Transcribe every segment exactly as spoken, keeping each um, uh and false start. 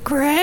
Greg!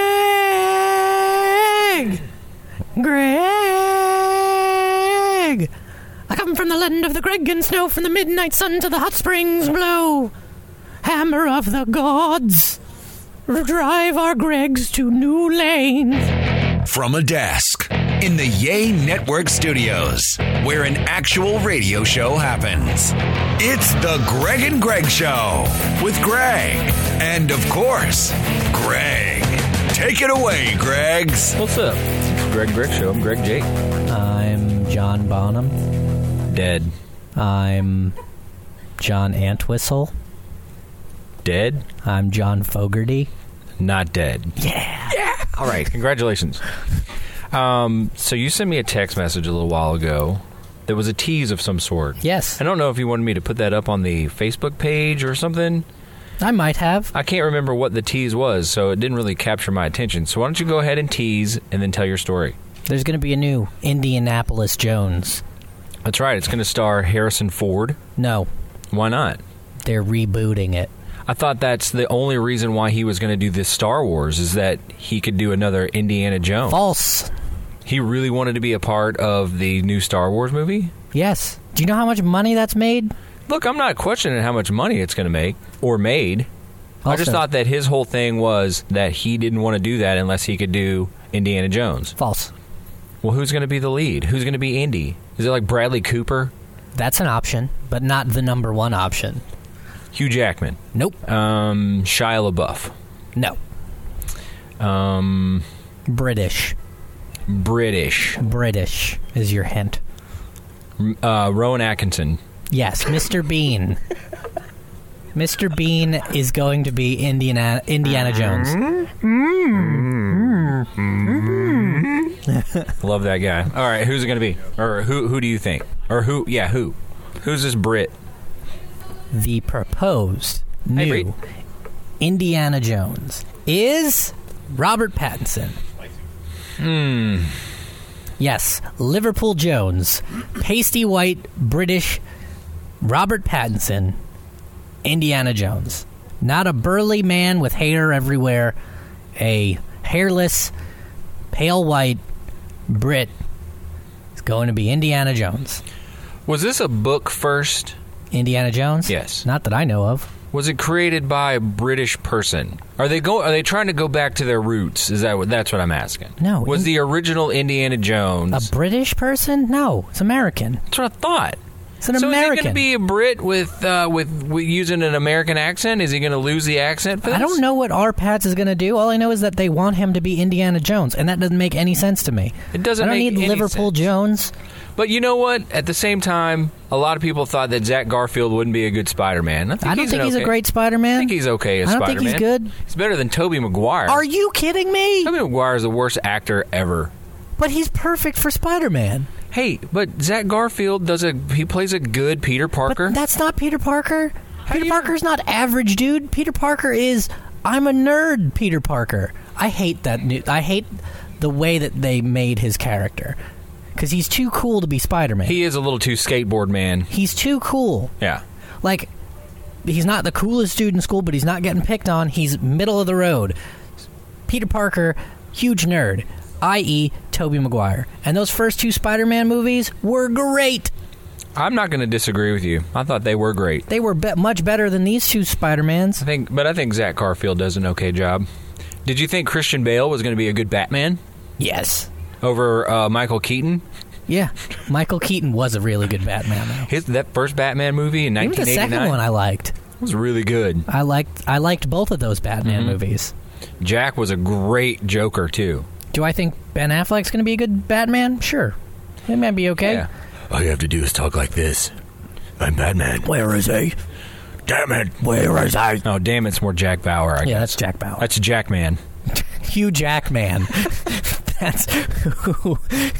Greg! I come from the land of the Greg and snow, from the midnight sun to the hot springs blow. Hammer of the gods, drive our Gregs to new lanes. From a desk in the Yay Network studios, where an actual radio show happens. It's the Greg and Greg Show with Greg and, of course, Greg. Take it away, Gregs. What's up? It's Greg and Greg Show. I'm Greg Jake. I'm John Bonham. Dead. I'm John Antwistle. Dead? I'm John Fogerty. Not dead. Yeah. Yeah. All right. Congratulations. Um, so you sent me a text message a little while ago. There was a tease of some sort. Yes. I don't know if you wanted me to put that up on the Facebook page or something. I might have. I can't remember what the tease was, so it didn't really capture my attention. So why don't you go ahead and tease and then tell your story? There's going to be a new Indianapolis Jones. That's right. It's going to star Harrison Ford. No. Why not? They're rebooting it. I thought that's the only reason why he was going to do this Star Wars, is that he could do another Indiana Jones. False. He really wanted to be a part of the new Star Wars movie? Yes. Do you know how much money that's made? Look, I'm not questioning how much money it's going to make, or made. Also, I just thought that his whole thing was that he didn't want to do that unless he could do Indiana Jones. False. Well, who's going to be the lead? Who's going to be Indy? Is it like Bradley Cooper? That's an option, but not the number one option. Hugh Jackman? Nope. Um, Shia LaBeouf? No. Um, British. British. British is your hint. Uh, Rowan Atkinson? Yes, Mister Bean. Mister Bean is going to be Indiana Indiana Jones. Love that guy. All right, who's it going to be? Or who who do you think? Or who, yeah, who? Who's this Brit? The proposed Hey, new Brit. Indiana Jones is Robert Pattinson. Hmm. Yes, Liverpool Jones. Pasty white British Robert Pattinson. Indiana Jones. Not a burly man with hair everywhere. A hairless, pale white Brit is going to be Indiana Jones. Was this a book first? Indiana Jones? Yes. Not that I know of. Was it created by a British person? Are they go? Are they trying to go back to their roots? Is that what? That's what I'm asking. No. Was in- the original Indiana Jones A British person? No, it's American. That's what I thought. It's an so American. is he going to be a Brit with, uh, with with using an American accent? Is he going to lose the accent for this? I don't know what R. Pats is going to do. All I know is that they want him to be Indiana Jones, and that doesn't make any sense to me. It doesn't I don't make need any Liverpool sense. Jones. But you know what? At the same time, a lot of people thought that Zach Garfield wouldn't be a good Spider-Man. I, think I don't he's think an he's okay, a great Spider-Man. I think he's okay as I don't Spider-Man. think he's good. He's better than Tobey Maguire. Are you kidding me? Tobey Maguire is the worst actor ever. But he's perfect for Spider-Man. Hey, but Zach Garfield does a he plays a good Peter Parker. But that's not Peter Parker. How do Peter you- Parker's not average, dude. Peter Parker is I'm a nerd Peter Parker. I hate that new, I hate the way that they made his character. Cuz he's too cool to be Spider-Man. He is a little too skateboard man. He's too cool. Yeah. Like, he's not the coolest dude in school, but he's not getting picked on. He's middle of the road. Peter Parker, huge nerd, that is. Tobey Maguire. And those first two Spider-Man movies were great. I'm not going to disagree with you. I thought they were great. They were be- much better than these two Spider-Mans. I think, but I think Zach Garfield does an okay job. Did you think Christian Bale was going to be a good Batman Yes. over uh, Michael Keaton? Yeah. Michael Keaton was a really good Batman, though. His that first Batman movie in Even nineteen the eighty-nine second one I liked. was really good. I liked I liked both of those Batman Mm-hmm. movies. Jack was a great Joker too. Do I think Ben Affleck's going to be a good Batman? Sure. It might be okay. Yeah. All you have to do is talk like this. I'm Batman. Where is he? Damn it. Where is I? Oh, damn, it's more Jack Bauer, I Yeah, guess. that's Jack Bauer. That's Jackman. Hugh Jackman. That's who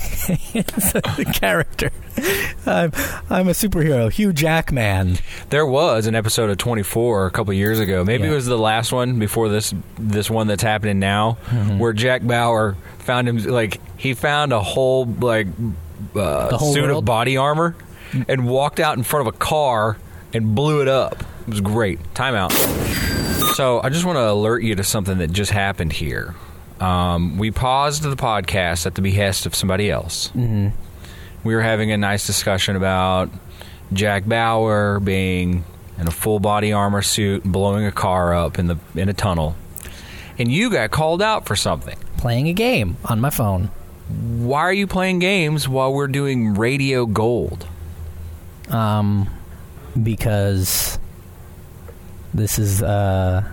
is the character. I'm, I'm a superhero. Hugh Jackman. There was an episode of twenty-four a couple years ago. Maybe Yeah. it was the last one before this this one that's happening now, Mm-hmm. where Jack Bauer found him like he found a whole like uh, The whole suit world? of body armor and walked out in front of a car and blew it up. It was great. Time out. So I just want to alert you to something that just happened here. Um, we paused the podcast at the behest of somebody else. Mm-hmm. We were having a nice discussion about Jack Bauer being in a full body armor suit and blowing a car up in the in a tunnel. And you got called out for something. Playing a game on my phone. Why are you playing games while we're doing Radio Gold? Um, because this is uh,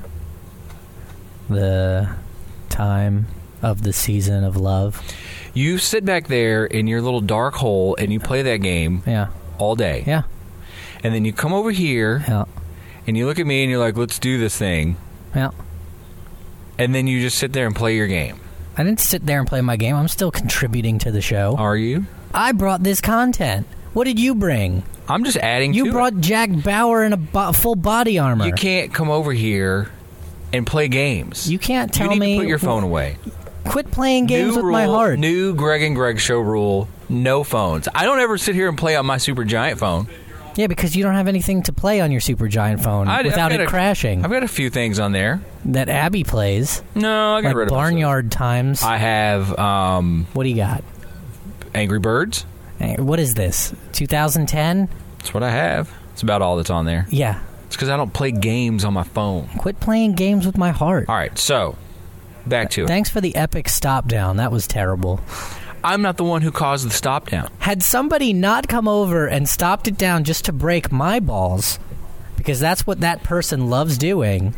the time of the season of love. You sit back there in your little dark hole and you play that game Yeah. all day. Yeah. And then you come over here Yeah. and you look at me and you're like, let's do this thing. Yeah. And then you just sit there and play your game. I didn't sit there and play my game. I'm still contributing to the show. Are you? I brought this content. What did you bring? I'm just adding You to brought it. Jack Bauer in a bo- full body armor. You can't come over here and play games. You can't tell you need me. to put your phone away. Quit playing games New with my rule- heart. New Greg and Greg show rule, no phones. I don't ever sit here and play on my Super Giant phone. Yeah, because you don't have anything to play on your Super Giant phone I- without I've got it a- crashing. I've got a few things on there. That Abby plays. No, I got Like rid of those. Barnyard Times. I have um, What do you got? Angry Birds. Hey, what is this? twenty ten? That's what I have. It's about all that's on there. Yeah. It's because I don't play games on my phone. Quit playing games with my heart. All right, so back to it. Thanks for the epic stop down. That was terrible. I'm not the one who caused the stop down. Had somebody not come over and stopped it down just to break my balls, because that's what that person loves doing,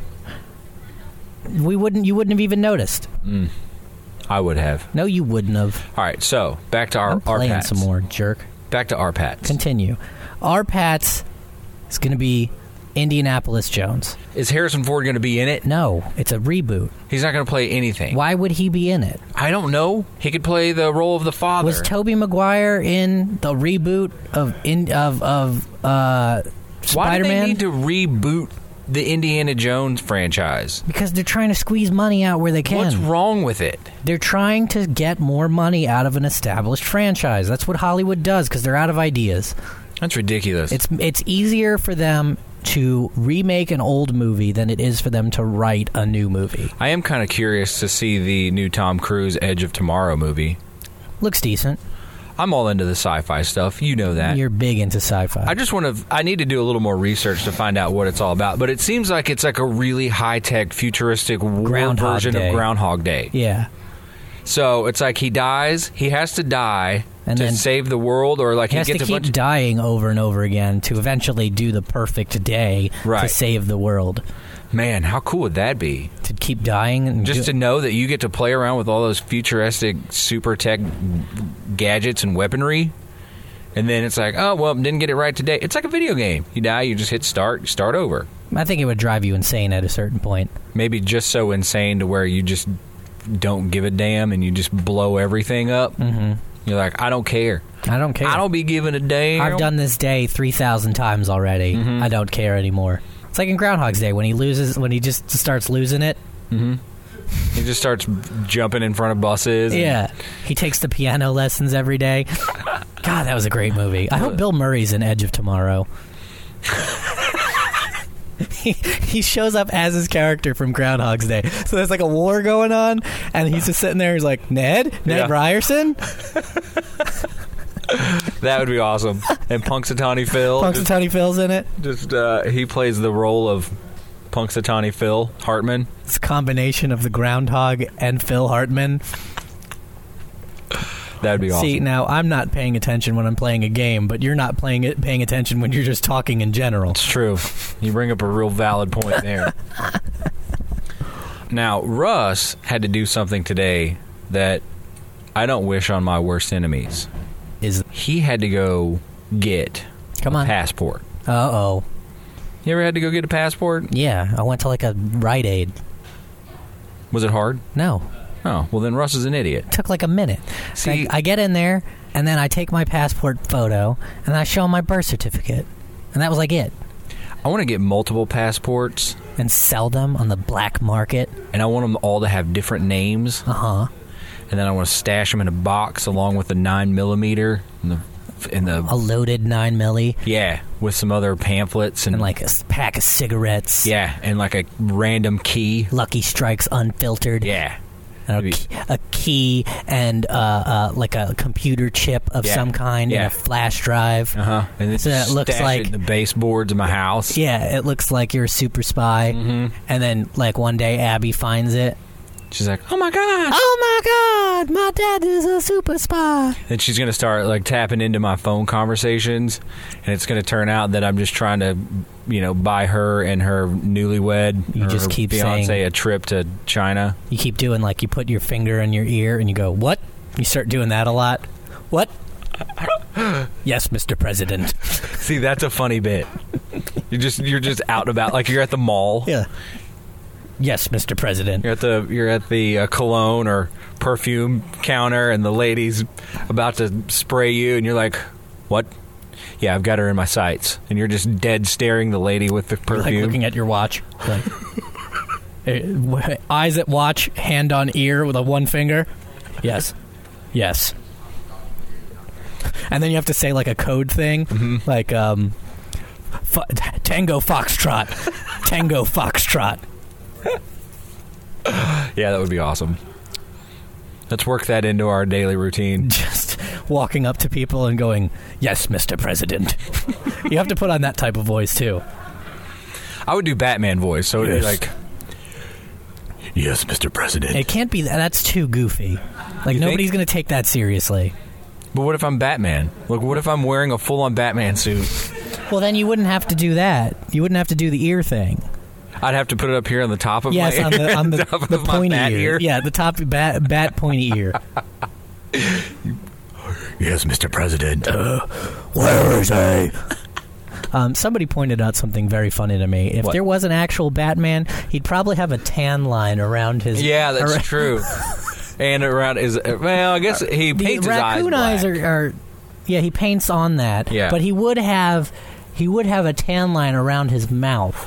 we wouldn't. You wouldn't have even noticed. Mm, I would have. No, you wouldn't have. All right, so back to our I'm our playing Pats. some more, jerk. Back to our Pats. Continue. Our Pats is going to be Indianapolis Jones. Is Harrison Ford going to be in it? No, it's a reboot. He's not going to play anything. Why would he be in it? I don't know. He could play the role of the father. Was Tobey Maguire in the reboot of in, of of uh, Why do they Spider-Man? need to reboot the Indiana Jones franchise? Because they're trying to squeeze money out where they can. What's wrong with it? They're trying to get more money out of an established franchise. That's what Hollywood does because they're out of ideas. That's ridiculous. It's it's easier for them to remake an old movie than it is for them to write a new movie. I am kind of curious to see the new Tom Cruise Edge of Tomorrow movie. Looks decent. I'm all into the sci-fi stuff. You know that. You're big into sci-fi. I just want to. I need to do a little more research to find out what it's all about. But it seems like it's like a really high-tech, futuristic war Groundhog version Day. of Groundhog Day. yeah. So it's like he dies. He has to die And to then save the world, or like He he, has to gets a keep bunch. dying over and over again to eventually do the perfect day to Right. save the world. Man, how cool would that be? To keep dying and Just do- to know that you get to play around with all those futuristic, super tech gadgets and weaponry, and then it's like, oh well, didn't get it right today. It's like a video game. You die, you just hit start, start over. I think it would drive you insane at a certain point. Maybe just so insane to where you just don't give a damn and you just blow everything up. Mm-hmm. You're like, I don't care. I don't care. I don't be giving a damn. I've done this day three thousand times already. Mhm. I don't care anymore. It's like in Groundhog's Day when he loses, when he just starts losing it. Mm-hmm. He just starts jumping in front of buses. and- Yeah, he takes the piano lessons every day. God, that was a great movie. I hope Bill Murray's in Edge of Tomorrow. he, he shows up as his character from Groundhog's Day. So there's like a war going on, and he's just sitting there. He's like, Ned, Ned Yeah. Ryerson, That would be awesome. And Punxsutawney Phil. just, Punxsutawney Phil's in it. just uh, he plays the role of Punxsutawney Phil Hartman. It's a combination of the Groundhog and Phil Hartman. That'd be awesome. See, now I'm not paying attention when I'm playing a game, but you're not playing it, paying attention when you're just talking in general. It's true. You bring up a real valid point there. Now, Russ had to do something today that I don't wish on my worst enemies. Is He had to go get come a on? passport. Uh oh. You ever had to go get a passport? Yeah, I went to like a Rite Aid. Was it hard? No, Oh, well then Russ is an idiot. it took like a minute. See- I, I get in there and then I take my passport photo and I show 'em my birth certificate, and that was like it. I want to get multiple passports, And sell them on the black market. and I want them all to have different names, Uh huh. and then I want to stash them in a box along with the nine millimeter and the in the A loaded nine milli yeah, with some other pamphlets and, and like a s- pack of cigarettes. yeah, and like a random key. Lucky Strikes unfiltered. Yeah. And a, Maybe- key, a key and uh, uh, like a computer chip of Yeah. some kind Yeah. and a flash drive. Uh huh. And So then it looks stash like- it in the baseboards of my house. Yeah, it looks like you're a super spy. Mm-hmm. And then, like, one day Abby finds it. She's like, oh my god. Oh my god, my dad is a super spy. Then she's gonna start like tapping into my phone conversations, and it's gonna turn out that I'm just trying to, you know, buy her and her newlywed, You or just her keep fiance saying- a trip to China. You keep doing, like, you put your finger in your ear and you go, what? You start doing that a lot. What? Yes, Mister President. See, that's a funny bit. You're just you're just out and about, like you're at the mall. Yeah. Yes, Mister President. You're at the you're at the uh, cologne or perfume counter, and the lady's about to spray you, and you're like, "What? Yeah, I've got her in my sights." And you're just dead staring the lady with the You're, like, perfume. looking at your watch. Like, eh, w- eyes at watch, hand on ear with a one finger. Yes. Yes. And then you have to say, like, a code thing. Mm-hmm. Like, um, fo- Tango Foxtrot. Tango Foxtrot. Yeah, that would be awesome. Let's work that into our daily routine. Just walking up to people and going, yes, Mister President. You have to put on that type of voice, too. I would do Batman voice, so it'd be Yes. like, "Yes, Mister President." It can't be that. That's too goofy. Like, You nobody's think? going to take that seriously. But what if I'm Batman? Like, what if I'm wearing a full-on Batman suit? Well, then you wouldn't have to do that. You wouldn't have to do the ear thing. I'd have to put it up here on the top of Yes, my on the on the, top the of my pointy bat ear. ear. Yeah, the top bat bat pointy ear. Yes, Mister President. Where is he? Um, somebody pointed out something very funny to me. If What? there was an actual Batman, he'd probably have a tan line around his. Yeah, that's around- true. And around his well, I guess he The paints his eyes raccoon eyes black. are, are. Yeah, he paints on that. Yeah. But he would have, he would have a tan line around his mouth.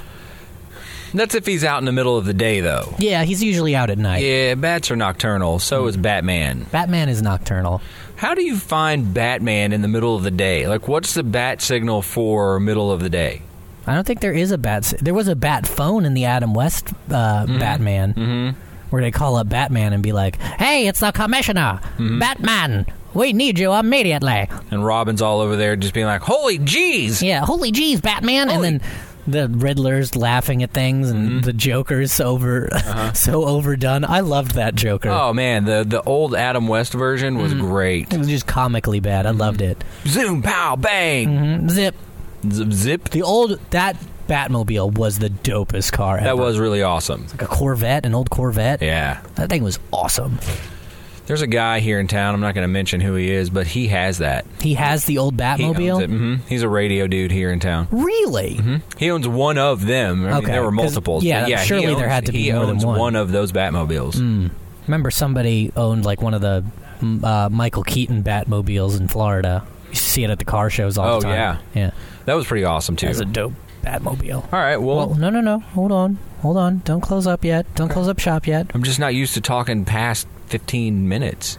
That's if he's out in the middle of the day, though. Yeah, he's usually out at night. Yeah, bats are nocturnal. So is Batman. Batman is nocturnal. How do you find Batman in the middle of the day? Like, what's the bat signal for middle of the day? I don't think there is a bat. There was a bat phone in the Adam West uh, Batman, Mm-hmm. where they call up Batman and be like, "Hey, it's the commissioner, Batman. We need you immediately." And Robin's all over there just being like, "Holy jeez!" Yeah, holy jeez, Batman! Holy- And then the Riddler's laughing at things, and Mm-hmm. the Joker's over, so overdone. I loved that Joker. Oh man, the the old Adam West version was great. It was just comically bad. I loved it. Zoom, pow, bang, Mhm. Zip. Z- zip. The old that Batmobile was the dopest car ever. That was really awesome. like a Corvette, an old Corvette. Yeah. That thing was awesome. There's a guy here in town. I'm not going to mention who he is, but he has that. He has the old He owns Batmobile. it. hmm He's a radio dude here in town. Really? He owns one of them. I mean, Okay, there were 'cause- multiples. yeah, but yeah. he surely owns, there had to be he more than owns one. of those Batmobiles. Mm. Remember, somebody owned like one of the mm, uh, Michael Keaton Batmobiles in Florida. You used to see it at the car shows all Oh, the time. yeah. yeah. That was pretty awesome too. That's a dope Batmobile. All right. Well, Well, no, no, no. Hold on. Hold on. Don't close up yet. Don't close up shop yet. I'm just not used to talking past fifteen minutes.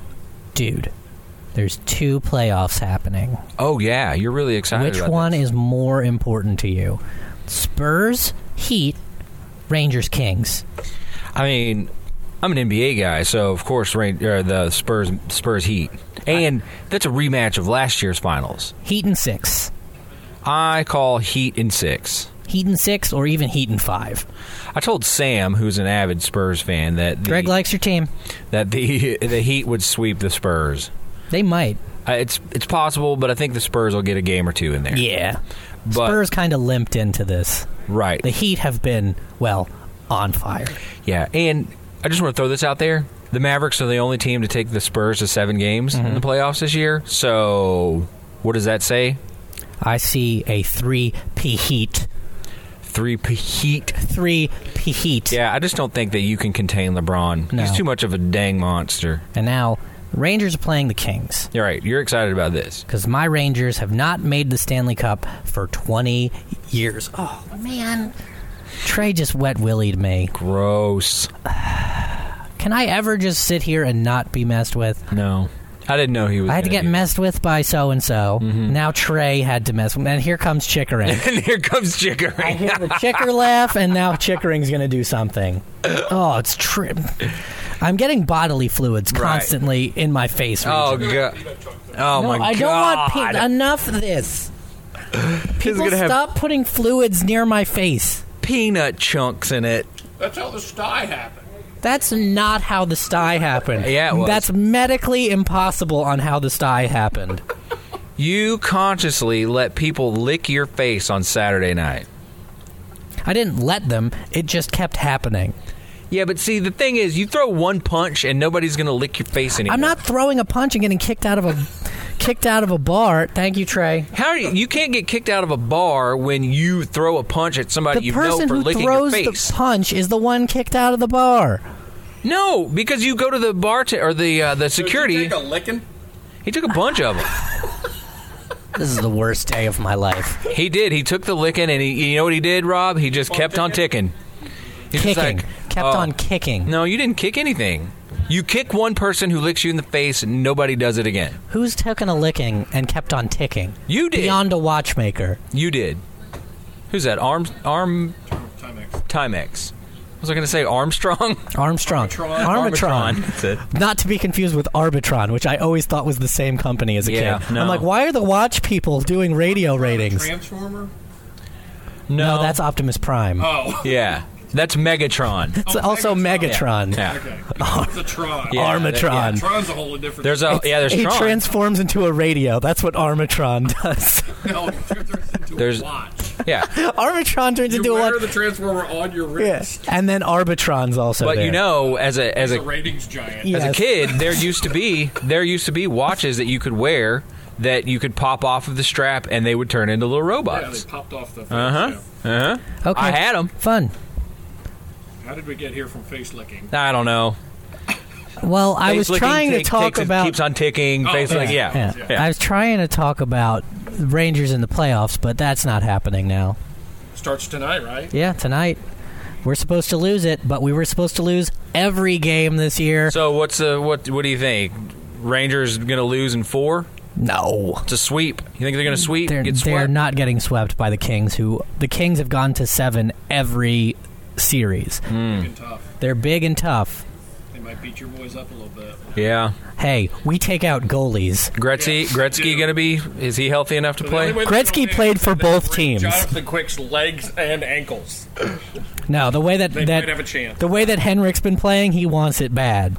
Dude, there's two playoffs happening. Oh yeah, you're really excited. Which about one this. is more important to you? Spurs, Heat, Rangers, Kings. I mean, I'm an N B A guy, so of course, Rain, uh, the Spurs Spurs Heat, and that's a rematch of last year's finals. Heat in six. I call Heat in six. Heat in six or even Heat in five. I told Sam, who's an avid Spurs fan, that the, Greg likes your team. that the the Heat would sweep the Spurs. They might. Uh, it's it's possible, but I think the Spurs will get a game or two in there. Yeah. But- Spurs kind of limped into this. Right. The Heat have been, well, on fire. Yeah, and I just want to throw this out there. The Mavericks are the only team to take the Spurs to seven games Mm-hmm. in the playoffs this year. So, what does that say? I see a three-P Heat. Three P Heat. Three-P Heat. Yeah, I just don't think that you can contain LeBron. No. He's too much of a dang monster. And now, Rangers are playing the Kings. You're right. You're excited about this. Because my Rangers have not made the Stanley Cup for twenty years. Oh, man. Trey just wet-willied me. Gross. Can I ever just sit here and not be messed with? No. I didn't know he was. I had to gonna get do messed with by so and so. Mm-hmm. Now Trey had to mess with me. And here comes Chickering. that. And here comes Chickering. I hear the Chicker laugh, and now Chickering's going to do something. Oh, it's true. I'm getting bodily fluids Right. constantly in my face. Oh region. god. Oh no, my god. I don't want pe- enough of this. People gonna have- stop putting fluids near my face. Peanut chunks in it. That's how the sty happened. That's not how the sty happened. Yeah, it was. That's medically impossible on how the sty happened. You consciously let people lick your face on Saturday night. I didn't let them. It just kept happening. Yeah, but see, the thing is, you throw one punch and nobody's going to lick your face anymore. I'm not throwing a punch and getting kicked out of a kicked out of a bar. Thank you, Trey. How are you, you can't get kicked out of a bar when you throw a punch at somebody The you know person for who licking your throws face. the punch is the one kicked out of the bar. No, because you go to the bar t- or the uh, the security. Did you take a licking? He took a bunch of them. This is the worst day of my life. He did. He took the licking, and he, you know what he did, Rob? He just kept on ticking. He's just Kicking. like, Kept oh. on kicking. No, you didn't kick anything. You kick one person who licks you in the face, and nobody does it again. Who's taken a licking and kept on ticking? You did. Beyond a watchmaker. You did. Who's that? Arm Arm Timex. Timex. Was I going to say Armstrong? Armstrong. Arbitron. Arbitron. That's it. Not to be confused with Arbitron, which I always thought was the same company as a Yeah, kid. no. I'm like, why are the watch people doing radio ratings? Transformer? No, No, that's Optimus Prime. Oh. yeah. That's Megatron. It's Oh, also Megatron. Megatron. Yeah. Okay. It's a Tron. Yeah, Armatron. yeah. Tron's a whole different There's a yeah. There's He Tron. transforms into a radio. That's what Armatron does. No, it turns into There's- a watch. yeah. Armatron turns You into a wear watch. the Transformer on your Yeah. wrist. And then Arbitron's also But there. you know, as a as It's a a ratings giant. Yeah. as a Yes. kid, there used to be there used to be watches that you could wear that you could pop off of the strap and they would turn into little Yeah, robots. they popped off the face. Uh huh. yeah. Uh huh. Okay. I had them. Fun. How did we get here from face licking? I don't know. Well, I Face was licking trying to take- talk takes- about. keeps on ticking. Oh, face yeah. like yeah. Yeah. Yeah. I was trying to talk about Rangers in the playoffs, but that's not happening now. Starts tonight, right? Yeah, tonight. We're supposed to lose it, but we were supposed to lose every game this year. So what's the what? What do you think? Rangers going to lose in four? No. It's a sweep. You think they're going to sweep? They're, get they're swept? not getting swept by the Kings, who the Kings have gone to seven every series. Hmm. Big and tough. They're big and tough. They might beat your boys up a little bit. Yeah. Hey, we take out goalies. Gretzky. Yes, Gretzky they do. going to be? Is he healthy enough to The play? only way they're Gretzky gonna win played is for if they both break teams. Jonathan Quick's legs and ankles. No, the way that They that might have a chance. the way that Henrik's been playing, he wants it bad.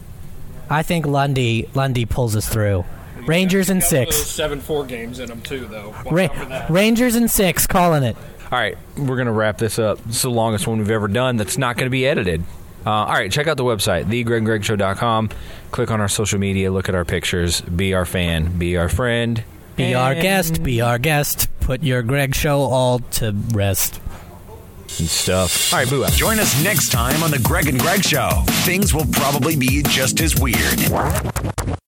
I think Lundy Lundy pulls us through. Rangers in six. Seven four games in them too, though. Watch Ra- out for that. Rangers in six, calling it. All right, we're going to wrap this up. This is the longest one we've ever done that's not going to be edited. Uh, all right, check out the website, the greg and greg show dot com. Click on our social media, look at our pictures, be our fan, be our friend. Be our and- guest, be our guest. Put your Greg show all to rest. and stuff. All right, boo out. Join us next time on The Greg and Greg Show. Things will probably be just as weird.